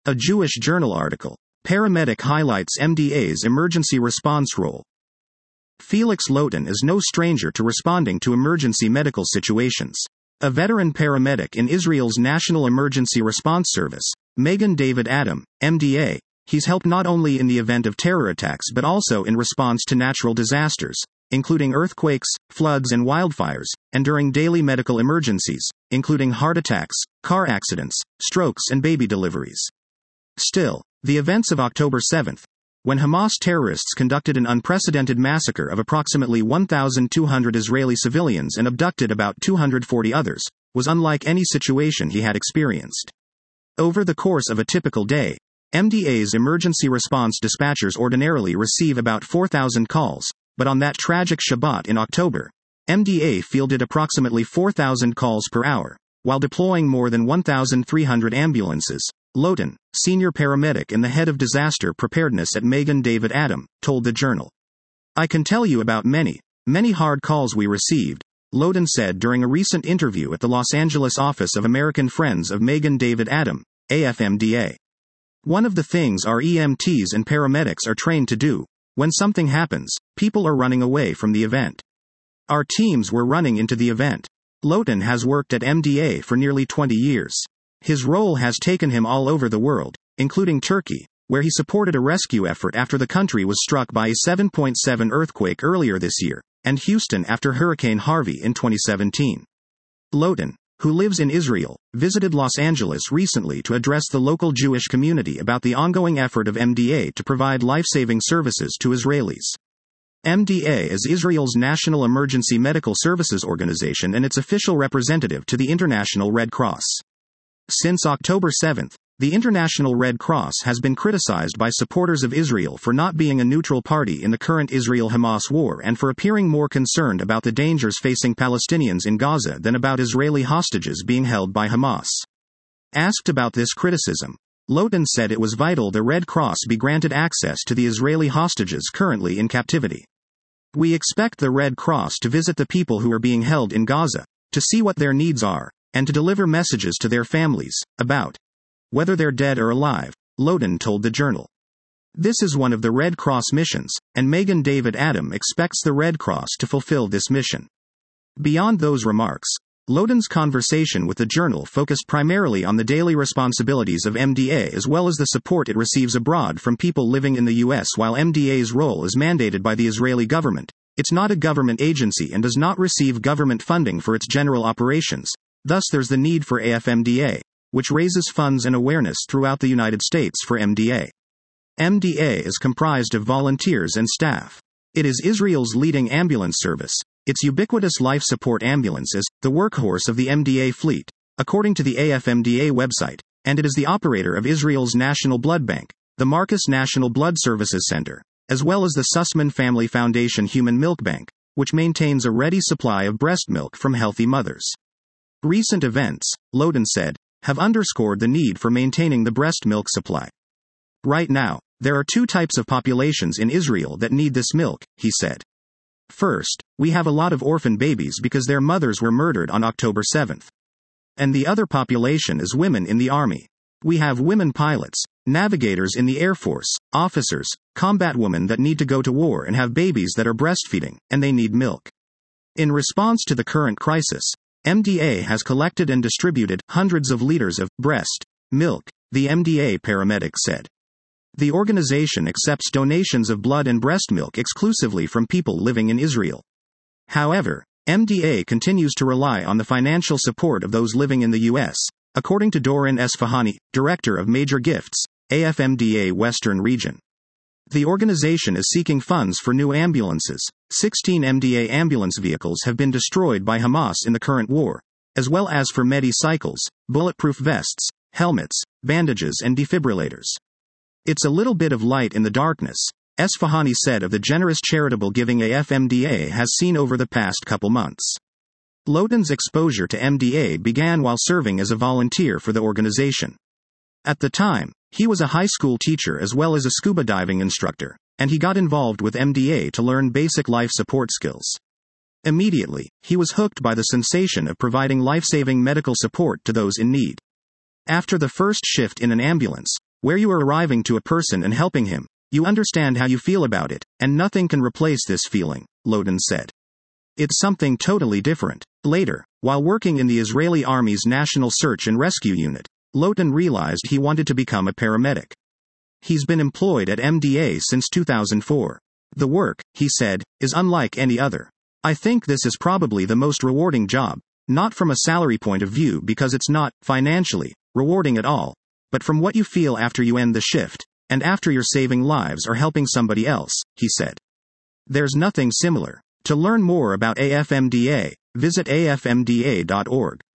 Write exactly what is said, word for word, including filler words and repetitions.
A Jewish Journal article. Paramedic highlights M D A's emergency response role. Felix Lotan is no stranger to responding to emergency medical situations. A veteran paramedic in Israel's National Emergency Response Service, Magen David Adom, M D A, he's helped not only in the event of terror attacks but also in response to natural disasters, including earthquakes, floods and wildfires, and during daily medical emergencies, including heart attacks, car accidents, strokes and baby deliveries. Still, the events of October seventh, when Hamas terrorists conducted an unprecedented massacre of approximately one thousand two hundred Israeli civilians and abducted about two hundred forty others, was unlike any situation he had experienced. Over the course of a typical day, M D A's emergency response dispatchers ordinarily receive about four thousand calls, but on that tragic Shabbat in October, M D A fielded approximately four thousand calls per hour, while deploying more than one thousand three hundred ambulances. Lotan, senior paramedic and the head of disaster preparedness at Magen David Adom, told the Journal. "I can tell you about many, many hard calls we received," Lotan said during a recent interview at the Los Angeles office of American Friends of Magen David Adom, A F M D A. "One of the things our E M Ts and paramedics are trained to do, when something happens, people are running away from the event. Our teams were running into the event." Lotan has worked at M D A for nearly twenty years. His role has taken him all over the world, including Turkey, where he supported a rescue effort after the country was struck by a seven point seven earthquake earlier this year, and Houston after Hurricane Harvey in twenty seventeen. Lotan, who lives in Israel, visited Los Angeles recently to address the local Jewish community about the ongoing effort of M D A to provide life-saving services to Israelis. M D A is Israel's national emergency medical services organization and its official representative to the International Red Cross. Since October seventh, the International Red Cross has been criticized by supporters of Israel for not being a neutral party in the current Israel-Hamas war and for appearing more concerned about the dangers facing Palestinians in Gaza than about Israeli hostages being held by Hamas. Asked about this criticism, Lotan said it was vital the Red Cross be granted access to the Israeli hostages currently in captivity. "We expect the Red Cross to visit the people who are being held in Gaza, to see what their needs are, and to deliver messages to their families, about whether they're dead or alive," Lotan told the Journal. This is one of the Red Cross missions, and Magen David Adom expects the Red Cross to fulfill this mission. Beyond those remarks, Lotan's conversation with the Journal focused primarily on the daily responsibilities of M D A as well as the support it receives abroad from people living in the U S. While M D A's role is mandated by the Israeli government, it's not a government agency and does not receive government funding for its general operations. Thus there's the need for A F M D A, which raises funds and awareness throughout the United States for M D A. M D A is comprised of volunteers and staff. It is Israel's leading ambulance service. Its ubiquitous life support ambulance is the workhorse of the M D A fleet, according to the A F M D A website, and it is the operator of Israel's National Blood Bank, the Marcus National Blood Services Center, as well as the Sussman Family Foundation Human Milk Bank, which maintains a ready supply of breast milk from healthy mothers. Recent events, Lotan said, have underscored the need for maintaining the breast milk supply. "Right now, there are two types of populations in Israel that need this milk," he said. "First, we have a lot of orphan babies because their mothers were murdered on October seventh. And the other population is women in the army. We have women pilots, navigators in the Air Force, officers, combat women that need to go to war and have babies that are breastfeeding, and they need milk." In response to the current crisis, M D A has collected and distributed hundreds of liters of breast milk, the M D A paramedic said. The organization accepts donations of blood and breast milk exclusively from people living in Israel. However, M D A continues to rely on the financial support of those living in the U S, according to Doron Esfahani, director of Major Gifts, A F M D A Western Region. The organization is seeking funds for new ambulances. sixteen M D A ambulance vehicles have been destroyed by Hamas in the current war, as well as for Medi-cycles, bulletproof vests, helmets, bandages and defibrillators. "It's a little bit of light in the darkness," Esfahani said of the generous charitable giving A F M D A has seen over the past couple months. Lotan's exposure to M D A began while serving as a volunteer for the organization. At the time, he was a high school teacher as well as a scuba diving instructor, and he got involved with M D A to learn basic life support skills. Immediately, he was hooked by the sensation of providing life-saving medical support to those in need. After the first shift in an ambulance, where you are arriving to a person and helping him. You understand how you feel about it, and nothing can replace this feeling, Lotan said. It's something totally different. Later, while working in the Israeli Army's National Search and Rescue Unit, Lotan realized he wanted to become a paramedic. He's been employed at M D A since two thousand four. The work, he said, is unlike any other. I think this is probably the most rewarding job, not from a salary point of view because it's not, financially, rewarding at all, but from what you feel after you end the shift, and after you're saving lives or helping somebody else, he said. There's nothing similar. To learn more about A F M D A, visit A F M D A dot org.